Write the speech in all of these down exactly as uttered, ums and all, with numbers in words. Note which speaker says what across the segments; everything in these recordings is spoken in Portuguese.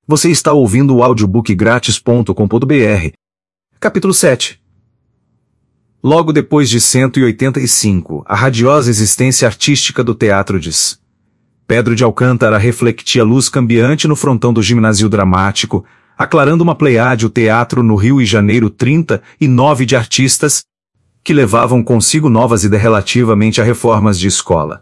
Speaker 1: Você está ouvindo o audiobook grátis ponto com ponto br. Capítulo sete. Logo depois de cento e oitenta e cinco, a radiosa existência artística do teatro diz. Pedro de Alcântara refletia luz cambiante no frontão do ginásio dramático, aclarando uma pleiade o teatro no Rio e Janeiro trinta e nove de artistas, que levavam consigo novas ideias relativamente a reformas de escola.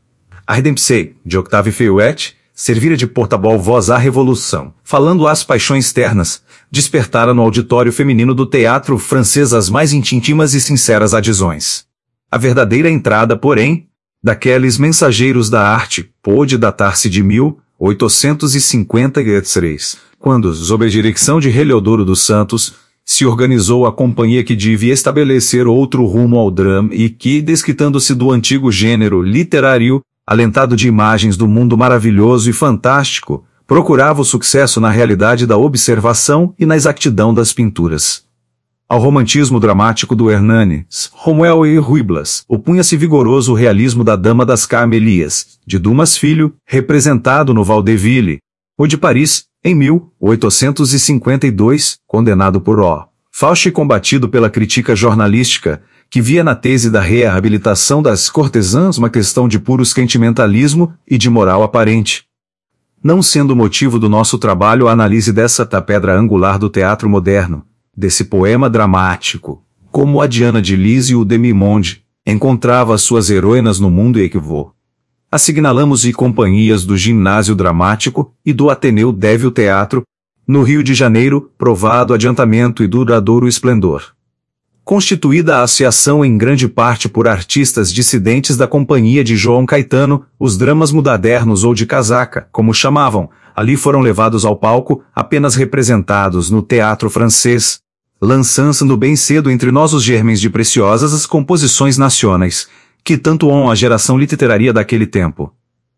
Speaker 1: A Redempção, de Octave Feuillet, servira de porta-voz à revolução, falando às paixões ternas, despertara no auditório feminino do teatro francês as mais íntimas e sinceras adesões. A verdadeira entrada, porém, daqueles mensageiros da arte, pôde datar-se de mil oitocentos e cinquenta e três, quando, sob a direção de Heliodoro dos Santos, se organizou a companhia que devia estabelecer outro rumo ao drama e que, desquitando-se do antigo gênero literário, alentado de imagens do mundo maravilhoso e fantástico, procurava o sucesso na realidade da observação e na exatidão das pinturas. Ao romantismo dramático do Hernanes, Romuel e Ruy Blas, opunha-se vigoroso o realismo da Dama das Camelias, de Dumas Filho, representado no Vaudeville, ou de Paris, em mil oitocentos e cinquenta e dois, condenado por O. Fauche e combatido pela crítica jornalística, que via na tese da reabilitação das cortesãs uma questão de puro sentimentalismo e de moral aparente. Não sendo o motivo do nosso trabalho a análise dessa pedra angular do teatro moderno, desse poema dramático, como a Diana de Lis e o Demimonde, encontrava suas heroínas no mundo equivô. Assignalamos e companhias do Ginásio Dramático e do Ateneu Deve o Teatro, no Rio de Janeiro, provado adiantamento e duradouro esplendor. Constituída a associação em grande parte por artistas dissidentes da companhia de João Caetano, os dramas mudadernos ou de casaca, como chamavam, ali foram levados ao palco, apenas representados no teatro francês, lançando bem cedo entre nós os germens de preciosas as composições nacionais, que tanto honram a geração literária daquele tempo.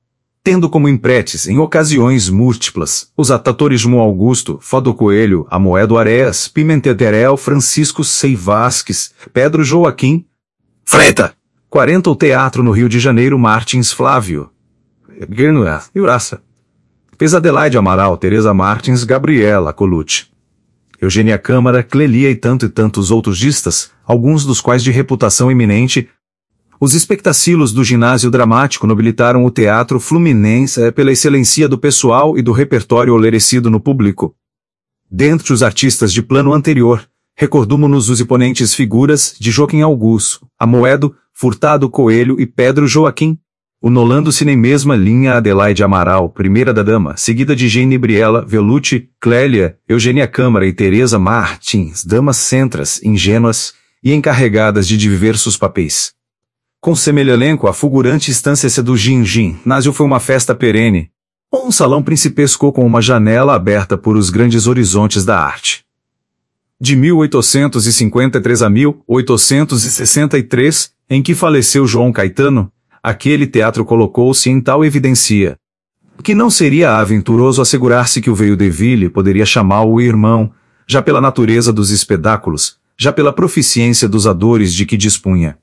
Speaker 1: Tendo como empretes, em ocasiões múltiplas, os atores João Augusto, Fado Coelho, Amoedo Areias, Pimentel, Francisco Sei Vasques, Pedro Joaquim, Freta, quarenta o teatro no Rio de Janeiro Martins Flávio, Guernué, Uraça, Pesadelaide Amaral, Teresa Martins, Gabriela Colucci, Eugênia Câmara, Clelia e tanto e tantos outros distas, alguns dos quais de reputação eminente. Os espectacilos do ginásio dramático nobilitaram o teatro fluminense pela excelência do pessoal e do repertório olerecido no público. Dentre os artistas de plano anterior, recordamo-nos os imponentes figuras de Joaquim Augusto, Amoedo, Furtado Coelho e Pedro Joaquim, unolando-se na mesma linha Adelaide Amaral, primeira da dama, seguida de Gene Briella, Velucci, Clélia, Eugênia Câmara e Teresa Martins, damas centras, ingênuas e encarregadas de diversos papéis. Com semelhante elenco, a fulgurante estância do ginásio foi uma festa perene, um salão principesco com uma janela aberta por os grandes horizontes da arte. De mil oitocentos e cinquenta e três a mil oitocentos e sessenta e três, em que faleceu João Caetano, aquele teatro colocou-se em tal evidência, que não seria aventuroso assegurar-se que o Vaudeville poderia chamá-lo irmão, já pela natureza dos espetáculos, já pela proficiência dos atores de que dispunha.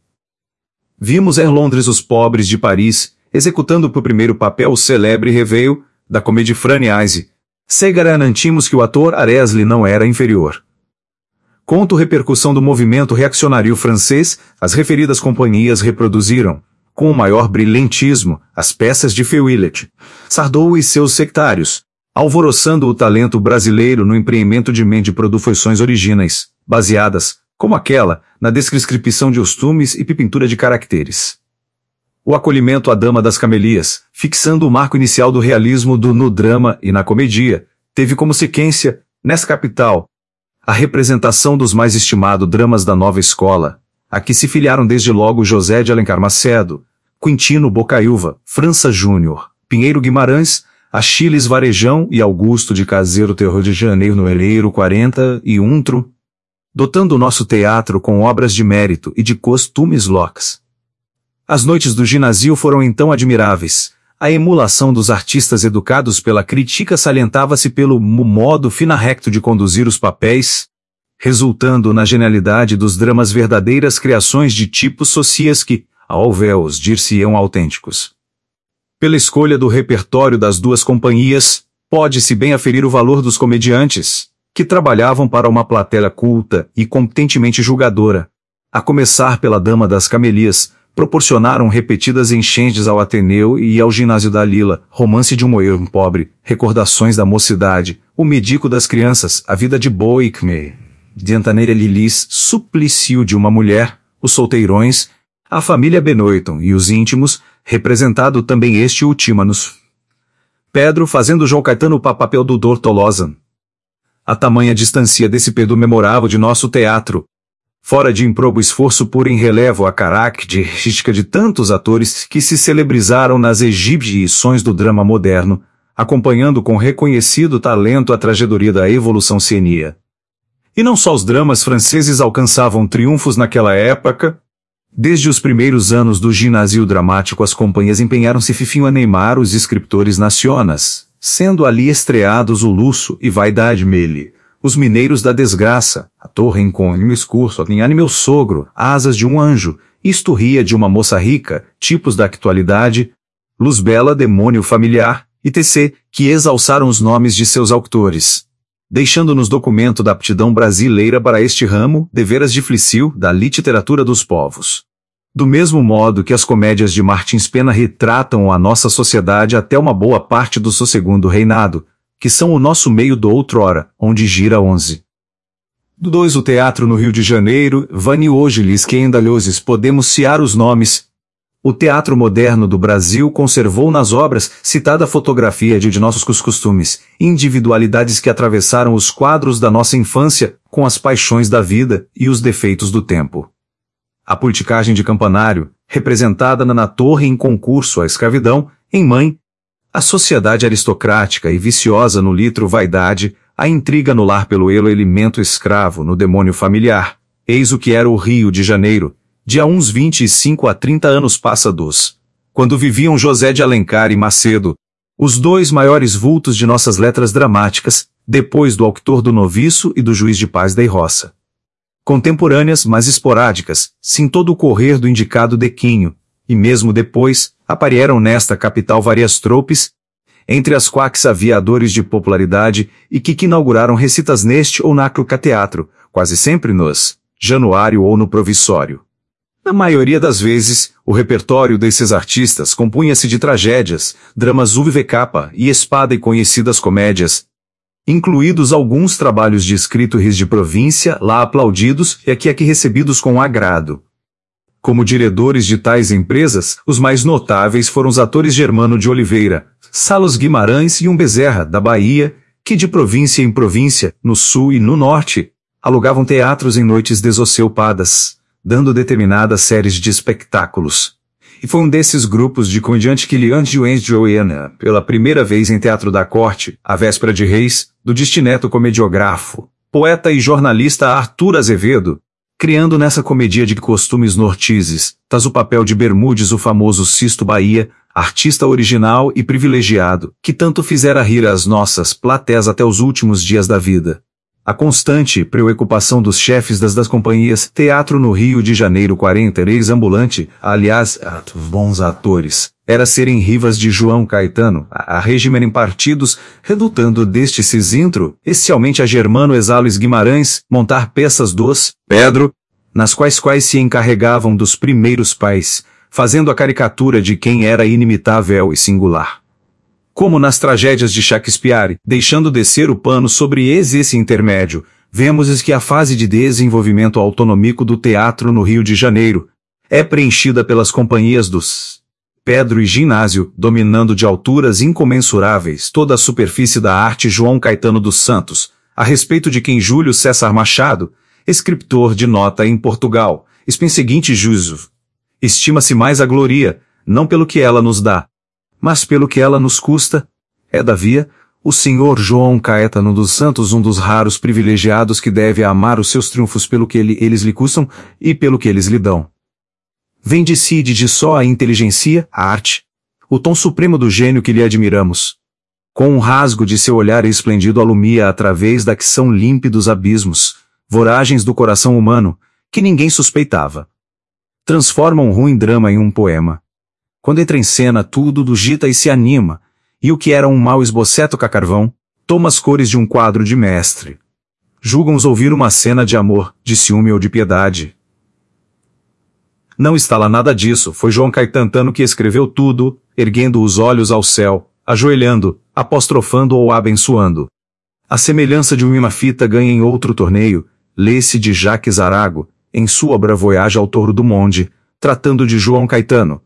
Speaker 1: Vimos em Londres os pobres de Paris, executando por primeiro papel o célebre Reveil, da comédia Franiaise. Se garantimos que o ator Aresli não era inferior. Conto repercussão do movimento reaccionário francês, as referidas companhias reproduziram, com o maior brilhantismo, as peças de Feuillet, Sardou e seus sectários, alvoroçando o talento brasileiro no empreendimento de mente de produções originais, baseadas, como aquela, na descrição de costumes e pintura de caracteres. O acolhimento à Dama das Camelias, fixando o marco inicial do realismo do no drama e na comédia, teve como sequência, nessa capital, a representação dos mais estimados dramas da nova escola, a que se filiaram desde logo José de Alencar Macedo, Quintino Bocaiúva, França Júnior, Pinheiro Guimarães, Achilles Varejão e Augusto de Caseiro Terror de Janeiro no Eleiro quarenta e um, dotando o nosso teatro com obras de mérito e de costumes locais. As noites do ginásio foram então admiráveis. A emulação dos artistas educados pela crítica salientava-se pelo modo finarrecto de conduzir os papéis, resultando na genialidade dos dramas verdadeiras criações de tipos sociais que, ao véus, dir-se-ão autênticos. Pela escolha do repertório das duas companhias, Pode-se bem aferir o valor dos comediantes, que trabalhavam para uma plateia culta e competentemente julgadora. A começar pela Dama das Camelias, proporcionaram repetidas enchentes ao Ateneu e ao Ginásio da Lila, Romance de um moeiro pobre, Recordações da Mocidade, O Medico das Crianças, A Vida de Boicme, Diantaneira Lilis, Suplício de uma Mulher, Os Solteirões, A Família Benoiton e os Íntimos, representado também este Ultimanus. Pedro fazendo João Caetano o papel do doutor Tolosa. A tamanha distância desse Pedro memorável de nosso teatro, fora de improbo esforço por em relevo a característica de tantos atores que se celebrizaram nas exibições do drama moderno, acompanhando com reconhecido talento a trajetória da evolução cênica. E não só os dramas franceses alcançavam triunfos naquela época. Desde os primeiros anos do ginásio dramático as companhias empenharam-se fifinho a neimar os escritores nacionais, sendo ali estreados o Luxo e Vaidade Mele, Os Mineiros da Desgraça, A Torre em Cônimo Escurso, Alinhane Meu Sogro, Asas de um Anjo, Isto Ria de uma Moça Rica, Tipos da Actualidade, Luz Bela, Demônio Familiar, etc., que exalçaram os nomes de seus autores, deixando-nos documento da aptidão brasileira para este ramo, deveras difícil, da literatura dos povos. Do mesmo modo que as comédias de Martins Pena retratam a nossa sociedade até uma boa parte do seu segundo reinado, que são o nosso meio do outrora, onde gira onze. Do dois o teatro no Rio de Janeiro, vani hoje lhes que endalhoses podemos ciar os nomes. O teatro moderno do Brasil conservou nas obras citada fotografia de, de nossos costumes, individualidades que atravessaram os quadros da nossa infância, com as paixões da vida e os defeitos do tempo. A politicagem de Campanário, representada na Torre em Concurso à Escravidão, em Mãe, a sociedade aristocrática e viciosa no litro Vaidade, a intriga no lar pelo elo elemento escravo no Demônio Familiar, eis o que era o Rio de Janeiro, de há uns vinte e cinco a trinta anos passados, quando viviam José de Alencar e Macedo, os dois maiores vultos de nossas letras dramáticas, depois do autor do Noviço e do Juiz de Paz da Roça. Contemporâneas, mas esporádicas, sim todo o correr do indicado declínio, e mesmo depois, apareram nesta capital várias tropes, entre as quais havia aviadores de popularidade e que, que inauguraram recitas neste ou naquele teatro, quase sempre nos Januário ou no Provisório. Na maioria das vezes, o repertório desses artistas compunha-se de tragédias, dramas U V K e espada e conhecidas comédias, incluídos alguns trabalhos de escrito ris de província, lá aplaudidos e aqui aqui recebidos com agrado. Como diretores de tais empresas, os mais notáveis foram os atores Germano de Oliveira, Salos Guimarães e um Bezerra, da Bahia, que de província em província, no sul e no norte, alugavam teatros em noites desoceopadas, dando determinadas séries de espetáculos. E foi um desses grupos de comediante que Leandro Joana, pela primeira vez em Teatro da Corte, a véspera de Reis, do distineto comediógrafo, poeta e jornalista Arthur Azevedo, criando nessa comédia de costumes nortizes, tas o papel de Bermudes o famoso Sisto Bahia, artista original e privilegiado, que tanto fizera rir as nossas plateias até os últimos dias da vida. A constante preocupação dos chefes das, das companhias Teatro no Rio de Janeiro quarenta e três ambulante, aliás, bons atores, era serem rivas de João Caetano, a, a regimen em partidos, redutando deste cisintro, especialmente a Germano Exales Guimarães, montar peças dos Pedro, nas quais quais se encarregavam dos primeiros pais, fazendo a caricatura de quem era inimitável e singular. Como nas tragédias de Shakespeare, deixando descer o pano sobre esse intermédio, vemos que a fase de desenvolvimento autonômico do teatro no Rio de Janeiro é preenchida pelas companhias dos Pedro e Ginásio, dominando de alturas incomensuráveis toda a superfície da arte João Caetano dos Santos, a respeito de quem Júlio César Machado, escritor de nota em Portugal, em seguinte juízo, estima-se mais a gloria, não pelo que ela nos dá, mas pelo que ela nos custa, é davia, o senhor João Caetano dos Santos um dos raros privilegiados que deve amar os seus triunfos pelo que ele, eles lhe custam e pelo que eles lhe dão. Vem de si de, de só a inteligência, a arte, o tom supremo do gênio que lhe admiramos. Com um rasgo de seu olhar esplêndido alumia através da que são límpidos abismos, voragens do coração humano, que ninguém suspeitava. Transforma um ruim drama em um poema. Quando entra em cena tudo dugita e se anima, E o que era um mau esboceto com carvão, toma as cores de um quadro de mestre. Julgam-os ouvir uma cena de amor, de ciúme ou de piedade. Não está lá nada disso, foi João Caetano que escreveu tudo, erguendo os olhos ao céu, ajoelhando, apostrofando ou abençoando. A semelhança de uma fita ganha em outro torneio, lê-se de Jacques Arago, em sua obra Voyage ao Tour du Monde, tratando de João Caetano.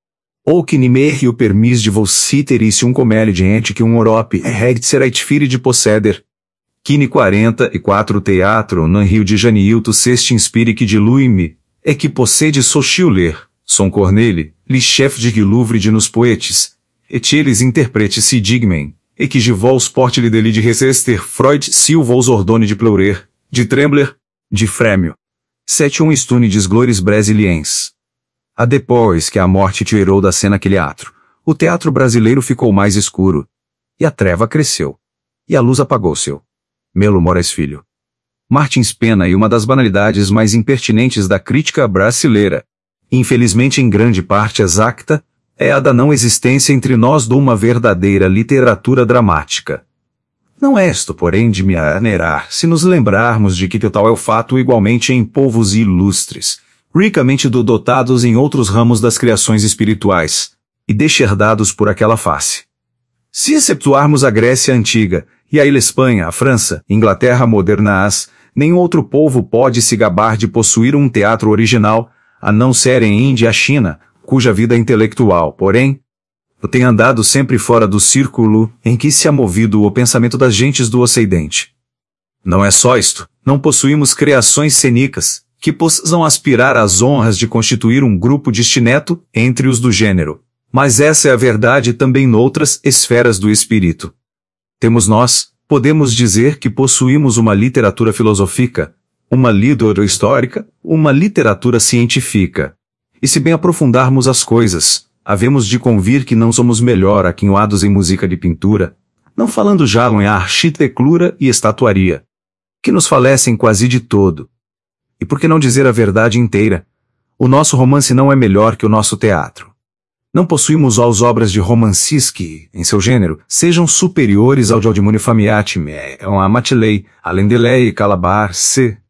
Speaker 1: Ou que nimer o permis de vos citeris um comediante que um Europe regt serait fire de posseder. Quine quarenta e quatro Teatro no Rio de Janeiro seste inspire que dilui-me, é que possede Sochiller, son Corneli, li chef de Louvre de nos poetes, et eles interprete si digmen, e que de vos porte li deli de recester Freud si o vos ordone de pleurer, de trembler, de frêmio. Sete um stunes glores brasiliens. A depois que a morte tirou da cena aquele teatro, o teatro brasileiro ficou mais escuro. E a treva cresceu. E a luz apagou-se. Melo Moraes Filho. Martins Pena e uma das banalidades mais impertinentes da crítica brasileira, infelizmente em grande parte exata, é a da não existência entre nós de uma verdadeira literatura dramática. Não é isto, porém, de me anerar, se nos lembrarmos de que tal é o fato igualmente em povos ilustres, ricamente dotados em outros ramos das criações espirituais, e desherdados por aquela face. Se exceptuarmos a Grécia Antiga, e a Ilha Espanha, a França, Inglaterra modernas, nenhum outro povo pode se gabar de possuir um teatro original, a não ser em Índia e a China, cuja vida intelectual, porém, tem andado sempre fora do círculo em que se ha movido o pensamento das gentes do Ocidente. Não é só isto, não possuímos criações cênicas, que possam aspirar às honras de constituir um grupo distineto entre os do gênero. Mas essa é a verdade também noutras esferas do espírito. Temos nós, podemos dizer que possuímos uma literatura filosófica, uma literatura histórica, uma literatura científica. E se bem aprofundarmos as coisas, havemos de convir que não somos melhor aquinhoados em música de pintura, não falando já em arquitetura e estatuaria, que nos falecem quase de todo. E por que não dizer a verdade inteira? O nosso romance não é melhor que o nosso teatro. Não possuímos as obras de romancistas que, em seu gênero, sejam superiores ao de Aldimone Famiati, a Matilei, Allendeley e Calabar, C.